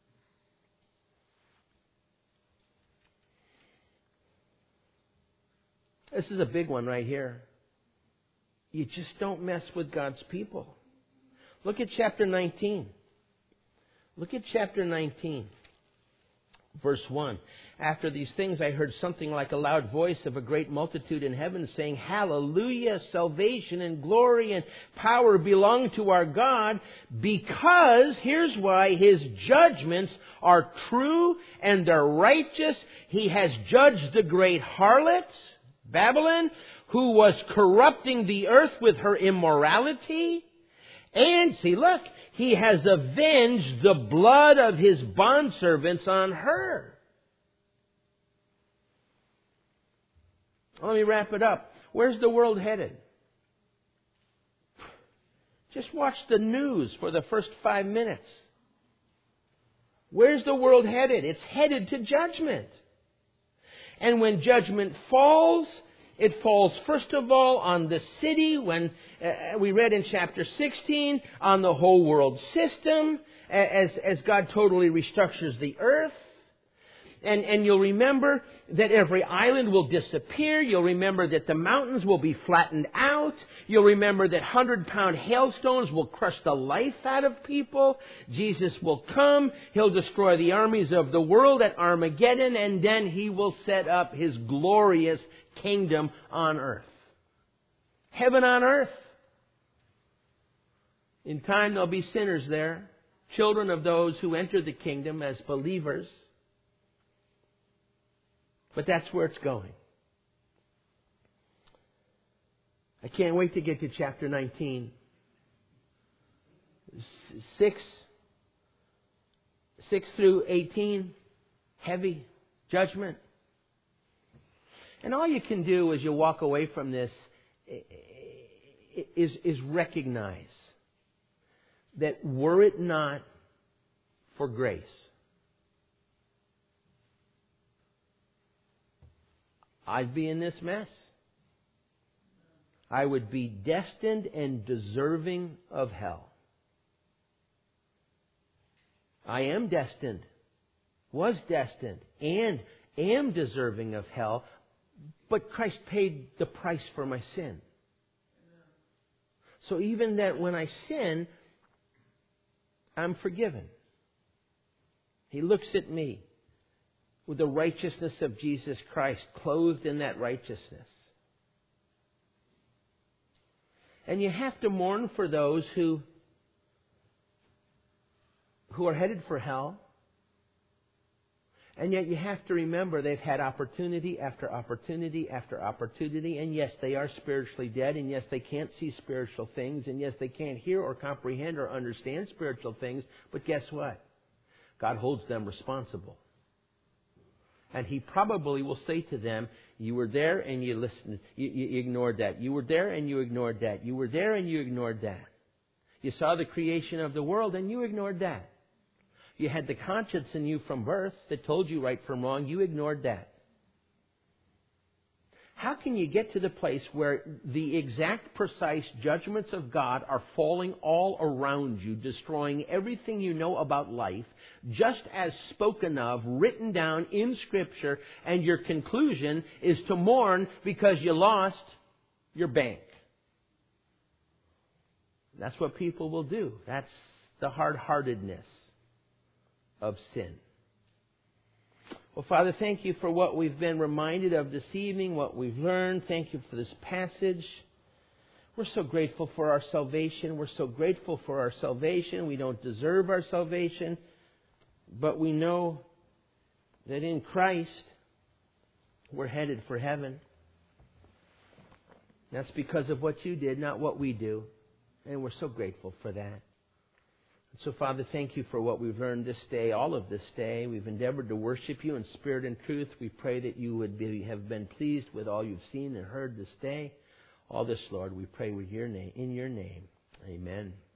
This is a big one right here. You just don't mess with God's people. Look at chapter nineteen. Look at chapter nineteen. Verse one. After these things I heard something like a loud voice of a great multitude in heaven saying, Hallelujah! Salvation and glory and power belong to our God, because, here's why, His judgments are true and they're righteous. He has judged the great harlot, Babylon, who was corrupting the earth with her immorality. And, see, look, He has avenged the blood of His bondservants on her. Let me wrap it up. Where's the world headed? Just watch the news for the first five minutes. Where's the world headed? It's headed to judgment. And when judgment falls, it falls first of all on the city, when uh, we read in chapter sixteen, on the whole world system, as, as God totally restructures the earth. And, and you'll remember that every island will disappear. You'll remember that the mountains will be flattened out. You'll remember that hundred-pound hailstones will crush the life out of people. Jesus will come. He'll destroy the armies of the world at Armageddon, and then He will set up His glorious kingdom on earth. Heaven on earth. In time there'll be sinners there, children of those who enter the kingdom as believers. But that's where it's going. I can't wait to get to chapter nineteen. Six, six through eighteen, heavy judgment. And all you can do as you walk away from this is, is recognize that were it not for grace, I'd be in this mess. I would be destined and deserving of hell. I am destined, was destined, and am deserving of hell, but Christ paid the price for my sin. So even that when I sin, I'm forgiven. He looks at me with the righteousness of Jesus Christ, clothed in that righteousness. And you have to mourn for those who, who are headed for hell. And yet you have to remember they've had opportunity after opportunity after opportunity. And yes, they are spiritually dead. And yes, they can't see spiritual things. And yes, they can't hear or comprehend or understand spiritual things. But guess what? God holds them responsible. And He probably will say to them, you were there and you listened, you, you ignored that. You were there and you ignored that. You were there and you ignored that. You saw the creation of the world and you ignored that. You had the conscience in you from birth that told you right from wrong. You ignored that. How can you get to the place where the exact, precise judgments of God are falling all around you, destroying everything you know about life, just as spoken of, written down in Scripture, and your conclusion is to mourn because you lost your bank? That's what people will do. That's the hard-heartedness of sin. Well, Father, thank you for what we've been reminded of this evening, what we've learned. Thank you for this passage. We're so grateful for our salvation. We're so grateful for our salvation. We don't deserve our salvation, but we know that in Christ we're headed for heaven. That's because of what you did, not what we do. And we're so grateful for that. So, Father, thank you for what we've learned this day, all of this day. We've endeavored to worship you in spirit and truth. We pray that you would be, have been pleased with all you've seen and heard this day. All this, Lord, we pray with your name, in your name. Amen.